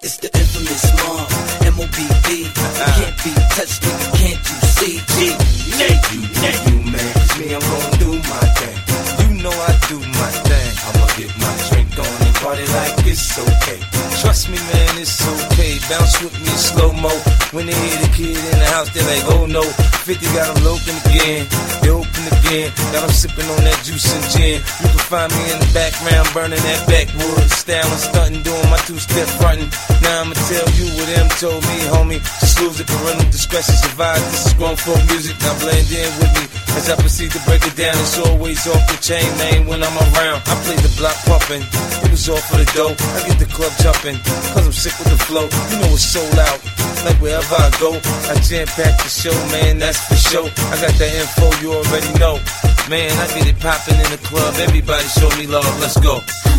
It's the infamous Mob, M.O.B.B. Can't be touched, nigga, can't you see? You, man. It's me, I'm gon' do my thing. You know I do my thing. I'ma get my drink on and party like it's okay. Trust me, man, it's okay. Bounce with me in slow-mo. When they hear the kid in the house, they're like, oh no. 50 got them open again. They open again. Got them sipping on that juice and gin. You can find me in the background burning that backwood. Style and stunting, doing my two-step frontin'. Now I'ma tell you what them told me, homie. Just lose it, parental discretion survive. This is grown folk music, now blend in with me. As I proceed to break it down, it's always off the chain, man, when I'm around. I play the block pumping, it was all for the dough. I get the club jumping, cause I'm sick with the flow. You know it's sold out, like wherever I go. I jam-pack the show, man, that's for sure. I got that info, you already know. Man, I get it popping in the club, everybody show me love, let's go.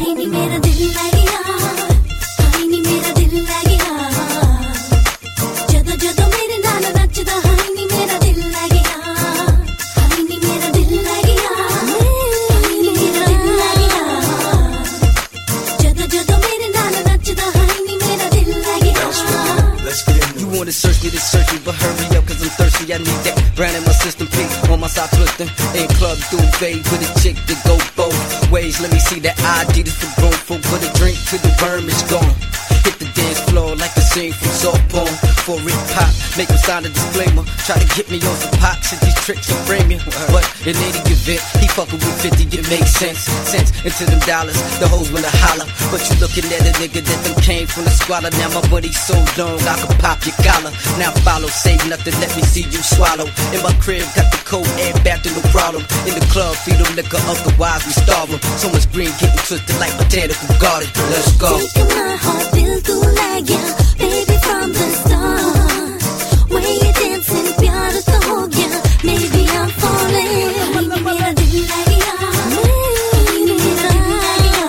Search me, but hurry up, cause I'm thirsty. I need that brand in my system, P on my side twisting. In club duvet with a chick that go both ways. Let me see that ID, this for grown folk. Put a drink to the worm, it's gone. Hit the dance floor like a scene from soft porn. For it pop, make them sign a disclaimer. Try to get me on some pop, shit, these tricks will frame you. But in any event, he fucking with 50, it makes sense. Sense into them dollars, the hoes wanna holler. But you looking at a nigga that them came from the squalor. Now my buddy's so long, I can pop your collar. Now follow, say nothing, let me see you swallow. In my crib, got the cold air bathroom, no problem. In the club, feed them liquor, otherwise we starve them. So much green getting twisted like botanical garden. Let's go. Taking my heart, feel too like ya, baby from the start. Way you dancing, प्यार तो हो गया. Maybe I'm falling. मेरा दिल लग गया. मेरा दिल लग गया.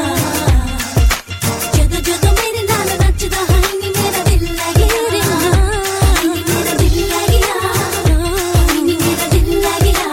जदों मेरे नाल नचदा है नी मेरा दिल लग गया. मेरा दिल लग गया. मेरा दिल लग गया.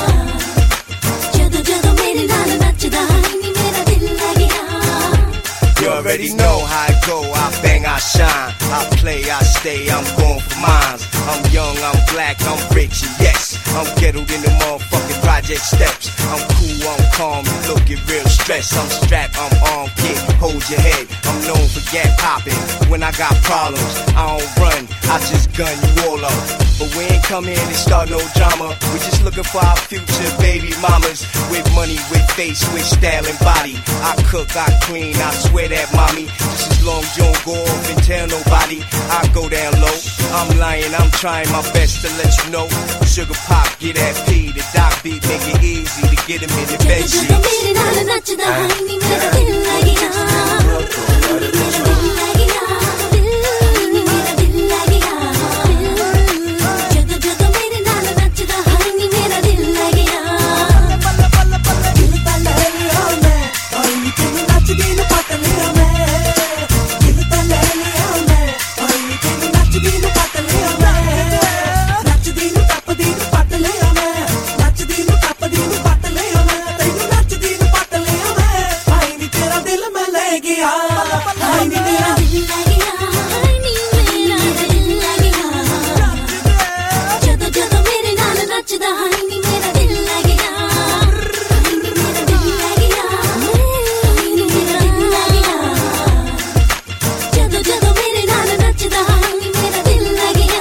जदों मेरे नाल नचदा है नी मेरा दिल लग गया. You already know how it go, I bang, I shine. I play, I stay, I'm going for mines. I'm young, I'm black, I'm rich, and yes, I'm ghettoed in the motherfucking project steps. I'm cool, I'm calm, you looking real stressed. I'm strapped, I'm armed, kid, hold your head. I'm known for gat popping. When I got problems, I don't run, I just gun you all up. But we ain't come here to start no drama. We just looking for our future baby mamas. With money, with face, with style and body. I cook, I clean, I swear that mommy. Just as long as you don't go off and tell nobody, I go down low. I'm lying, I'm trying my best to let you know. Sugar pop, get that P, the doc beat, make it easy to get him in the bed sheets. जदों मेरे नाल नचदा है नी मेरा दिल लग गया. मेरा दिल लग गया. मेरा दिल लग गया. जदों मेरे नाल नचदा है नी मेरा दिल लग गया. दिल ता ले लिया मैं, और नी तेनू नचदी नू पट लिया मैं. दिल ता ले लिया मैं, और नी तेनू नचदी नू पट लिया मैं. नचदी नू टपदी नू पट लिया मैं. नचदी नू टपदी नू पट लिया मैं. तेनू नचदी नू पट लिया मैं. आई नी तेरा दिल मैं ले गया. आई नी मेरा दिल लग गया. आई नी मेरा दिल लग गया. जदों मेरे नाल नचदा है नी मेरा दिल लग गया. आई नी मेरा दिल लग गया. आई नी मेरा दिल लग गया. जदों मेरे नाल नचदा है नी मेरा दिल लग गया.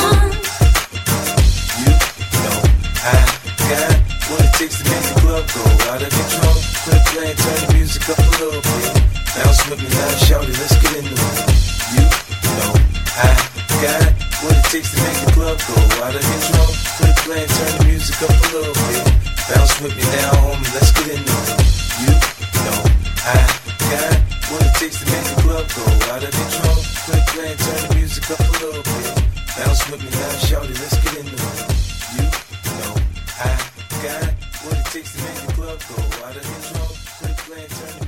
You know I got what it takes to make the club go out of control. Quit playing, turn the music up a little bit. Bounce with me now, shout it, let's get into it. You know I got what it takes to make the club go out of control. Quit playing, turn the music up a little bit. Bounce with me now, homie, let's get into it. You know I got what it takes to make the club go out of control. Quit playing, turn the music up a little bit. Bounce with me now, shout it, let's get into it. You know I got what it takes to make the club go out of control. Quit playing, turn the